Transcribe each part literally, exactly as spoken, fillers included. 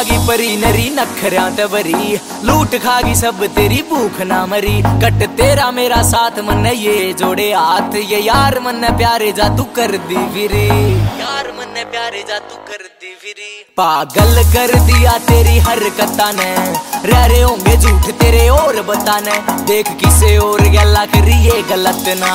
खागी परी नरी नखरियां ते भरी, लूट खागी सब तेरी भूख ना मरी। कट तेरा मेरा साथ मन ये जोड़े हाथ, ये यार मन प्यारे जा तू कर दी फिरी, यार मन प्यारे जा तू कर दी फिरी। पागल कर दिया तेरी हरकतां ने, रह रहे होंगे झूठ तेरे और बताने। देख किसे और गल्ला करिए गलत ना,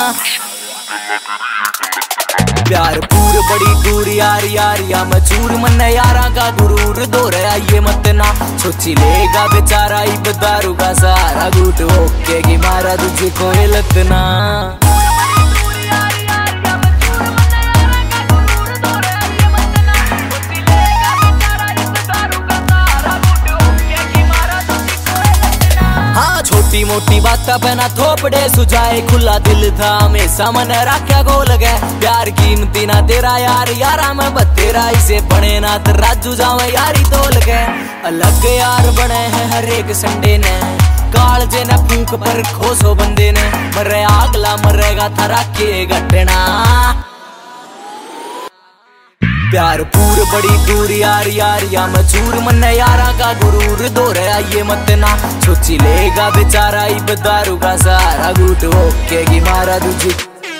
प्यार पूर बड़ी दूर यार यार या मचूर मन यारा का गुरूर दो रहा ये मत ना। सोची लेगा बेचारा इब दारू का सहारा, घूट ओके की मारा तुझे को हिलत ना। छोटी मोटी बात पे ना थोपड़े सुझाए, खुला दिल था हमेशा मन रखा गोल गए। प्यार कीमती ना तेरा यार यारा मैं बतेरा, इसे बने ना तो राजू जावे यारी तोल गए। अलग यार बने हैं हर एक संडे ने, काल जे न फूक पर खोसो बंदे ने। मरे अगला मरेगा थारा के घटना, प्यार पूर बड़ी दूर यार यार या मचूर मन यारा का गुरूर दो रहा ये मत ना। सोची लेगा बेचारा इब दारू का सहारा, घूट ओके की मारा तुझे।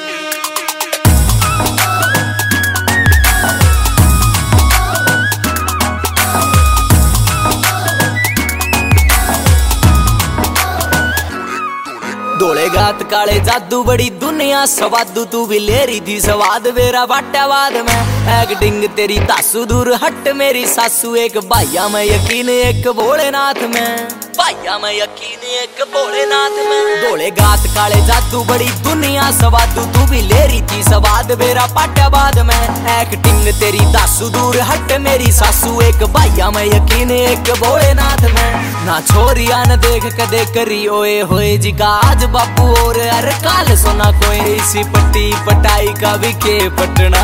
धोले गात काले जादू बड़ी दुनिया सवादू, तू भी ले रही थी स्वाद मेरा बाटावाद में। एक्टिंग तेरी तासू दूर हट मेरी सासू, एक भाइया में यकीन एक भोलेनाथ में, भाइया में यकीन एक भोलेनाथ में। धोले गात काले जादू बड़ी दुनिया सवादू, तू भी ले रही थी स्वाद मेरा पाटावाद में। एक्टिंग तेरी तासू दूर हट मेरी सासू, एक भाइया में यकीन एक भोलेनाथ में। ना छोरिया न देख कदे करी ओए होए जी का आज बापू और अरे काल सोना कोई, इसी पट्टी पटाई का भी के पटना।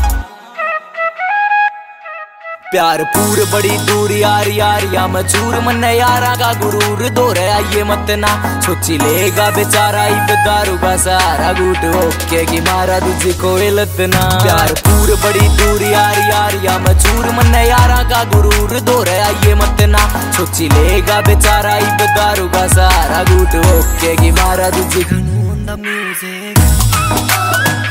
प्यार पूर बड़ी दूर यार यार या मचूर मन यारा का गुरूर दो रहा ये मत ना। सोची लेगा बेचारा इब दारू का सहारा, घूट ओके की मारा तुझे को हिलत ना। प्यार पूर बड़ी दूर यार यार या मचूर मन यारा का गुरूर दो रहा ये मत ना। सोची लेगा बेचारा इब दारू का सहारा, घूट ओके की मारा तुझे।